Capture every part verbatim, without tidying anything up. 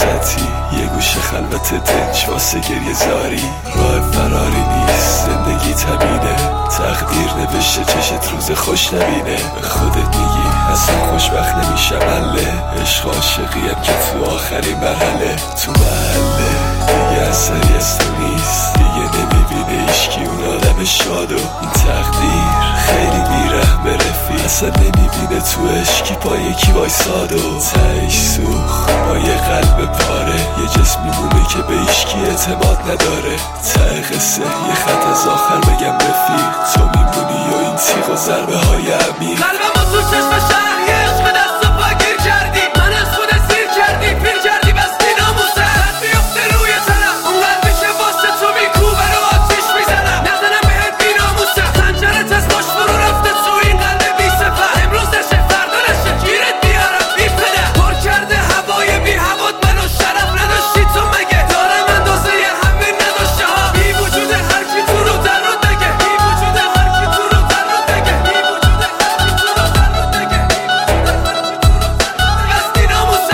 وسطی یه گوشه خلوت دنج واسه گریه زاری. راه فراری نیست زندگی تمینه، تقدیر نوشته چشت روز خوش نبینه. به خودت میگی اصلا خوشبخت نمیشم اله، عشق عاشقیم که تو آخرین مرحله. تو محله دیگه اثری از تو نیست، دیگه نمیبینه ایشکی اون آدم شادو. این تقدیر خیلی بیرحمه رفیق، اصلا نمیبینه تو عشقی با یکی وایسادو. تهش سوخت با یه قلب پاره، یه جسم میمونه که به ایشکی اعتماد نداره. ته قصه یه خط از آخر بگم رفیق، تو میمونی و این تیغ و ضربه های عمیق. قلبمو تو چشم شهر یه عشق دست و پا گیر کردی، من از خود سیر کردی پیر کردی بستی ناموسه. خط بیفته روی تنم اون قلبی که واسه تو میکوبه رو آتیش میزنم، نزنم بهت بی ناموسه. خنجرت از باش فرو رفته تو این قلب بی سپر، امروز نشه فردا نشه گیرت بیارم بی پدر. پر کرده هوای بی هوات منو شرف نداشتی تو مگه، دارم اندازه همین نداشته ها. بی وجود هر کی تو رو در رو دگه، بی وجود هر کی تو رو در رو دگه، بی وجود هر کی تو رو در رو دگه، بی وجود هر کی تو رو بستی ناموسه.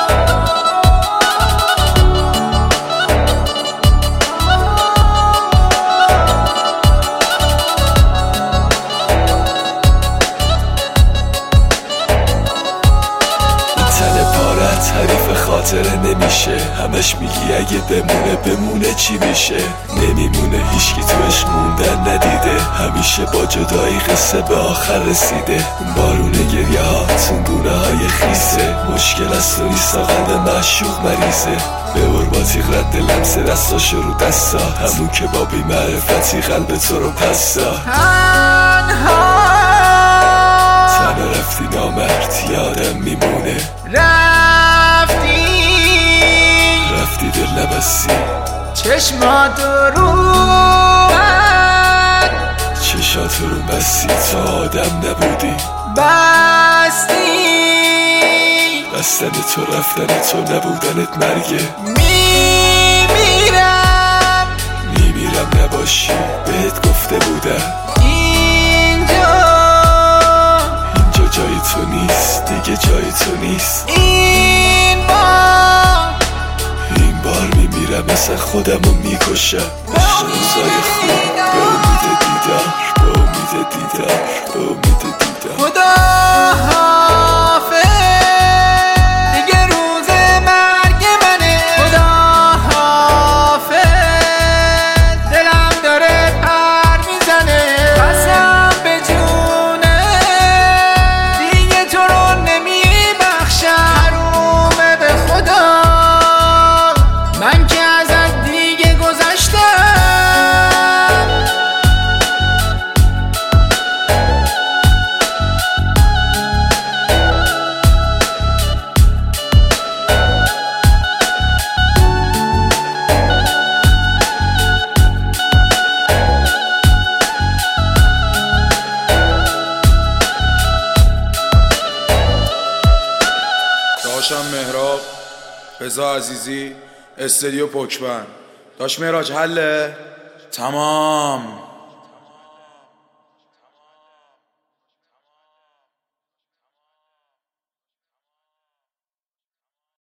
تن پارت حریف خاطره نمیشه، همش میگی اگه بمونه بمونه چی میشه. نمیمونه هیچکی تو عشق موندن ندیده، همیشه با جدایی قصه به آخر رسیده. اون بارون گریه ها تون گونه های خیسه، مشکل از تو نیست قلب معشوق مریضه. به ارباطی رد لمس دستاشو رو دستا، همون که با بی معرفتی قلب تو رو پستا. تنها رفتی نامرد یادم میمونه، رفتی رفتی دل نبستی چشمات رو من، چشات رو بستی تا آدم نبودی. بستی بستن تو رفتن تو نبودنت مرگه. میمیرم میمیرم نباشی بهت گفته بودم، اینجا اینجا جای تو نیست دیگه جای تو نیست. این بار این بار میمیرم مثل خودمو میکشم. عشق روزای خوب به امید دیدار، به امید دیدار، به امید دیدار. خدا حافظ دیگه روز مرگ منه، خدا حافظ دلم داره پر میزنه. قسم به جونه دیگه تو رو نمیبخشم، حرومه به خدا من که ازت دیگه گذشتم. داشتم مهراب، رضا عزیزی، استدیو پکبند. داش مهراج حله؟ تمام.